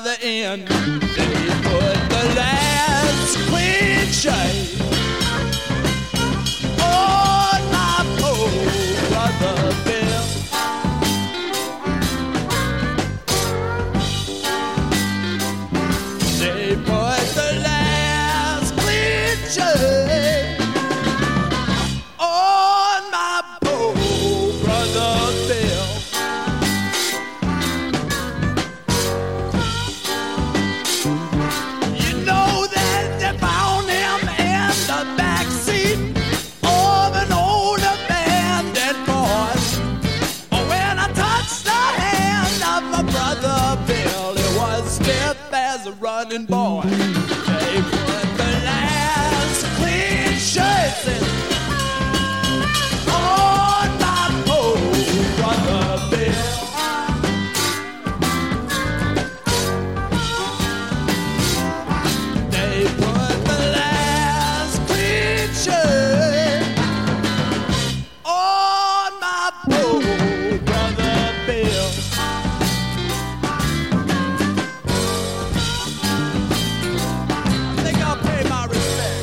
other end, they put the last clean shave on my poor brother Bill. They put the last clean shave on my poor brother Bill. You know that they found him in the backseat of an old abandoned Porsche. Oh, when I touched the hand of my brother Bill, it was stiff as a running boy. They put the last clean shirts in on my poor brother Bill. They put the last clean shirt on my poor brother Bill. I think I'll pay my respect.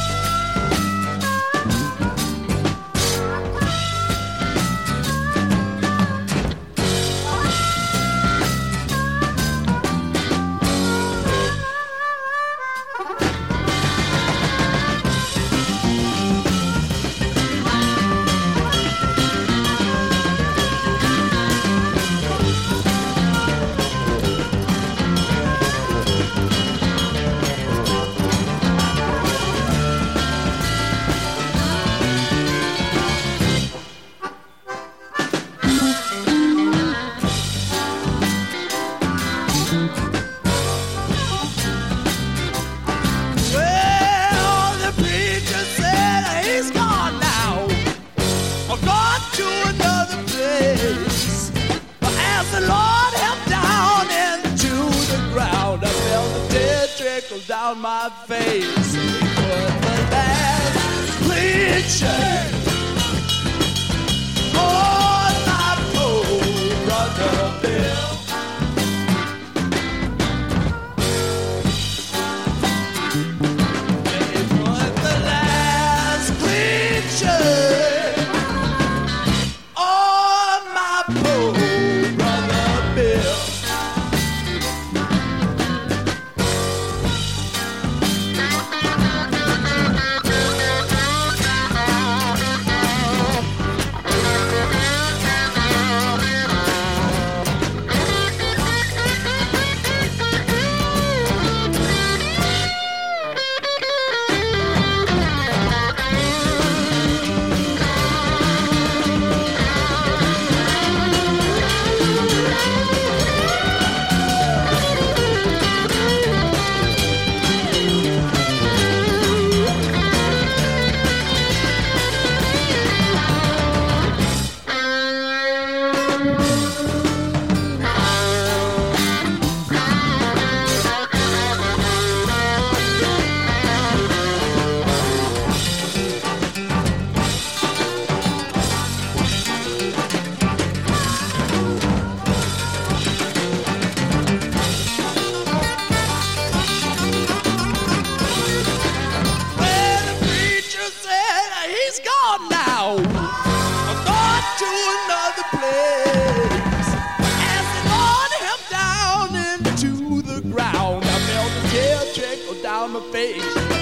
Well, the preacher said he's gone now, or gone to another place. But as the Lord helped down into the ground, I felt a tear trickle down my face. He put the last clean shirt on my poor brother Bill. They put the last clean shirt on my poor brother Bill. Well, the preacher said he's gone now, gone to another place. As the Lord helped down into the ground, I felt a tear trickle down my face.